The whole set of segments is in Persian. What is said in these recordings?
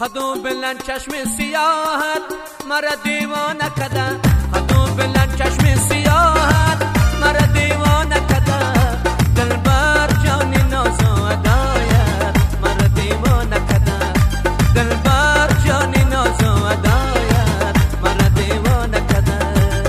خدو بلند چشم سیاهت مرا دیوانه کده، خدو بلند چشم سیاهت مرا دیوانه کده، دلبر جان ناز و ادایت مرا دیوانه کده، دلبر جان ناز و ادایت مرا دیوانه کده.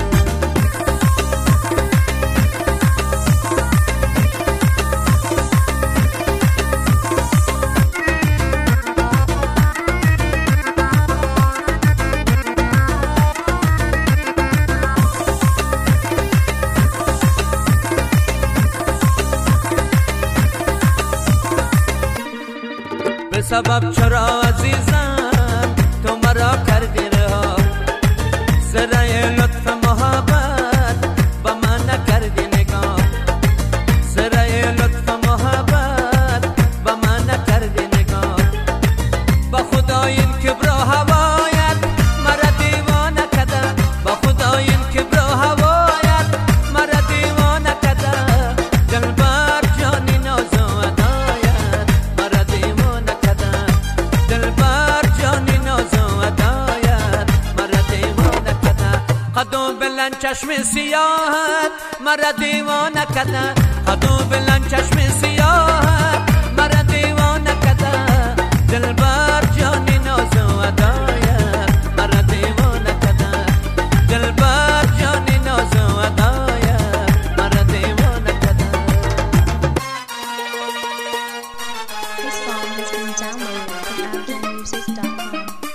به سبب چرا عزیزم تو مرا کردی رها، زرای لطف محبت با من نکردی نگاه، زرای لطف محبت با من نکردی نگاه، با خدا این کبر و هوایت مرا دیوانه کده، با خدا این کبر و هوایت مرا دیوانه کده، دلبر جانی ناز و ادایت مرا دیوانه کده، دلبر جانی ناز و ادایت مرا دیوانه کده. خدو بلند چشم سیاهت مرا دیوانه کده، خدو بلند چشم سیاهت مرا دیوانه کده، دلبر جانی ناز و ادایت مرا دیوانه کده، دلبر جانی ناز و ادایت مرا دیوانه کده. This song has been downloaded from AfghanMusic.com.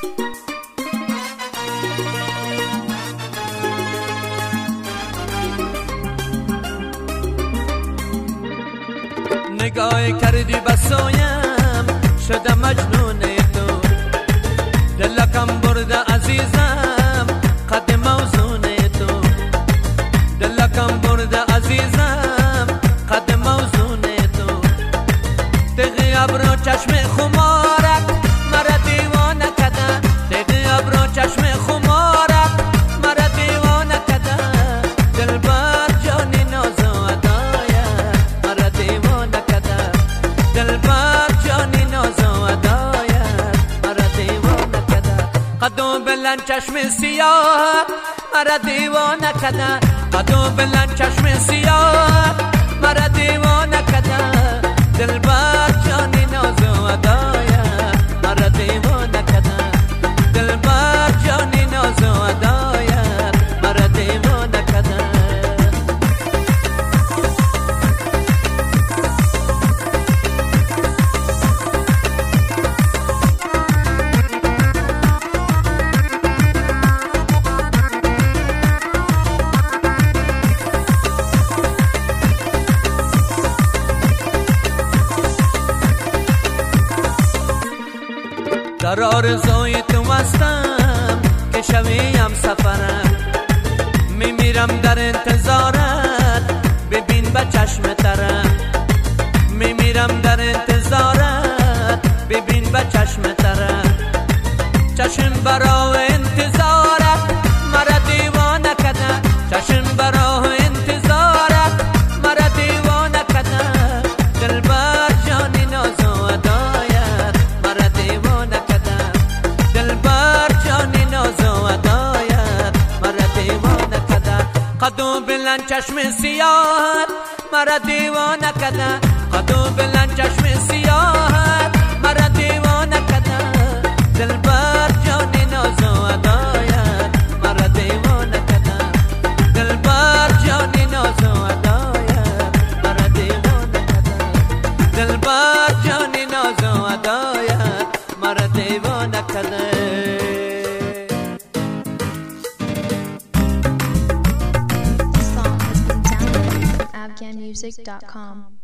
نگاه کردی بسایم شدم مجنون تو، دلکم برده عزیزم قد موزون تو، دلکم برده عزیزم قد موزون تو، تغی ابرو چشم خمارک مرا دیوانه کده، تغی ابرو چشم خمارک مرا دیوانه کده، دلبر جانی ناز و ادایت مرا دیوانه کده، دلبر جانی ناز و ادایت مرا دیوانه کده. خدو بلند چشم سیاهت مرا دیوانه کده، خدو بلند چشم سیاهت مرا دیوانه کده، دلبر جانی ناز و ادایت مرا دیوانه کده، دلبر جانی ناز و ادایت مرا دیوانه کده. در آرزوی تو هستم که شویم سفرم، میمیرم در انتظارت ببین به چشم ترم، میمیرم در انتظارت ببین به چشم ترم، چشم برای انتظارت مرا دیوانه کده، چشم برای انتظارت مرا دیوانه کده، دلبر جانی ناز و ادایت مرا دیوانه کده، دلبر جانی ناز و ادایت مرا دیوانه کده. خدو بلند چشم سیاهت مرا دیوانه کده، خدو بلند چشم سیاهت مرا دیوانه کده، دلبر جانی ناز و ادایت مرا دیوانه کده، دلبر جانی ناز و ادایت مرا دیوانه کده، دلبر جانی ناز و ادایت مرا دیوانه کده. This song has been downloaded from AfghanMusic.com.